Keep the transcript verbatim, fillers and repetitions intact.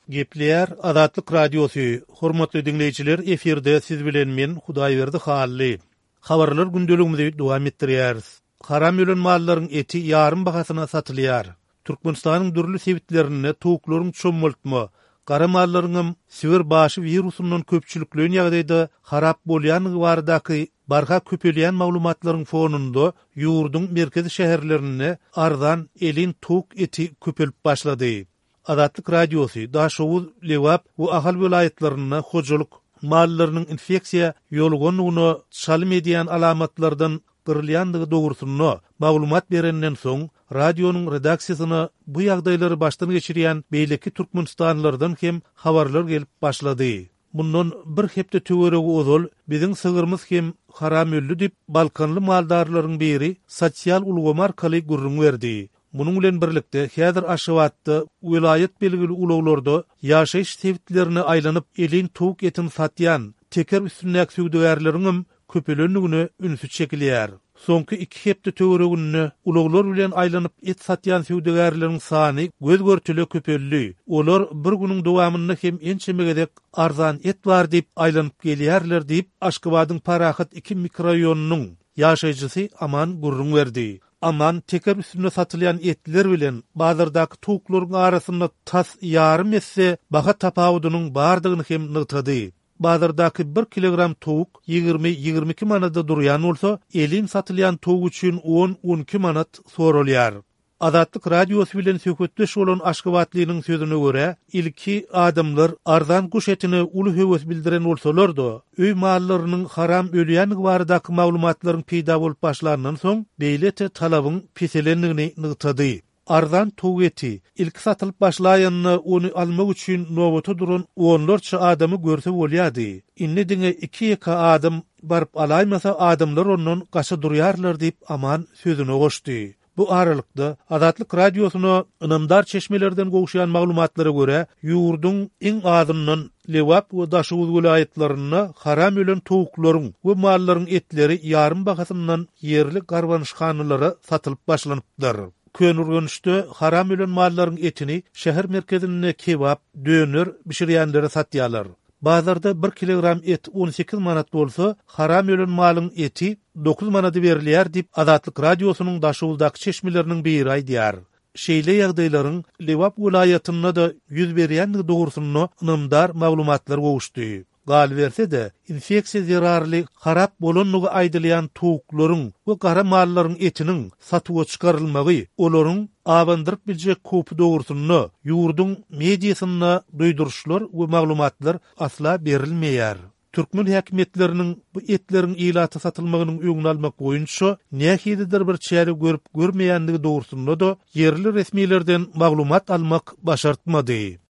Gepleyer Azatlyk Radiosu. Hormatly dinleyijiler, eferde siz bilen men Hudaýberdi Hally. Habarlar gündeligimizi dowam etdirýäris. Haram ölen mallaryň eti ýarym bahasyna satylýar. Türkmenistanyň dürli sebitlerini towuklaryň çömmeltme, gara mallaryň siwer başı virusundan köpçülikleýän ýagdaýda harap bolýan bardaky barha köpelýän maglumatlaryň fonunda ýurdun merkezi şäherlerini arzan elin towuk eti köpelip başlady. Azatlyk Radiosu daşowu lewap we ahal welaýatlaryna hojalyk mallarynyň infeksiýa ýolganyny şalym edýän alamatlardan gyrylýandygy dogrusyny maglumat berenden soň radionuň redaksiýasyna bu ýagdaýlary başdan geçirýän beýleki türkmenistanlylardan hem habarlar gelip başlady. Bundan bir hepde töweregi ozal biziň sygyrmys hem haram öldü dip Balkanly maldarlaryň biri sosial ulgama arkaly gurrun berdi. Bunun bilen birlikde häzir Aşgabatda welaýat belgili ulaglarda ýaşaýyş sebitlerini aýlanyp elin towuk etini satýan teker üstündäki süwdegärleriň köpelenligini ünsü çekilýär. Soňky iki hepde töweregini ulaglar bilen aýlanyp et satýan süwdegärleriň sany göz görtüle köpelli. Olar bir günüň dowamynda hem ençemegedek arzan et bar diýip aýlanyp gelýärler diýip Aşgabatyň Parahat iki mikroraýonynyň ýaşaýjysy Aman gurrun berdi. Aman teker üstünde satylýan etler bilen bazardaky towuklaryň arasynda tas ýarym etse baha tapawudynyň bardygyny hem nygtady. Bazardaky bir kilogram towuk ýygrimi ýygrimi iki manatda durýan bolsa, elin satylýan towuk üçin on on iki manat sorulýar. Azatlyk Radiosu bilen söhbetleş bolan Aşgabatlynyň sözüne görä, ilki adamlar arzan guş etini uly höwes bildiren bolsalar-da, öý mallarynyň haram ölýän baradaky maglumatlaryň peýda bolup başlandan soň beýlete talabyň peselenligini nygtady. Arzan towuk eti ilki satylyp başlaýanyny onu almak üçin nowata duran onlarça adamy görse bolýady. Inni diňe iki ýaka adam baryp alaýmasa adamlar ondan gaça durýarlar diýip Aman sözüne goşdy. Bu aralykda Azatlyk Radiosyna ynamdar çeşmelerden gowşaýan maglumatlara görä, ýurdun iň azyndan lewap we daşowu welaýatlaryna haram ölen towuklaryň we mallaryň etleri ýarym bahasyndan ýerli garwanşhanalara satylyp başlanypdyr. Könürgönüşde haram ölen mallaryň etini şäher merkezinde kebap, döner bişirýänlere satýarlar. Bazarda bir kilogram et on sekiz manat bolsa, haram ölen malyň eti dokuz manat berilýär diýip Azatlyk Radiosynyň daşowuldaky çeşmeleriniň biri aýdýar. Şeýle ýagdaýlaryň lewap welaýatynda da ýüz berýänligi dogrusyny ynamdar maglumatlar gowuşdy. Gal berse de infeksiýa zerarly harap bolanlygy aýdylýan towuklaryň we gara mallaryň etiniň satyga çykarylmagy, olaryň abandyryp biljek köpü dogrusyny ýurdun mediasyna duýduruşlar we maglumatlar asla berilmeýär. Türkmen häkimetleriniň bu etleriň ilaty satylmagynyň öňüni almak boýunça nähilidir bir çäre görüp görmeýändigi dogrusyny da yerli resmilerden maglumat almak başartmady.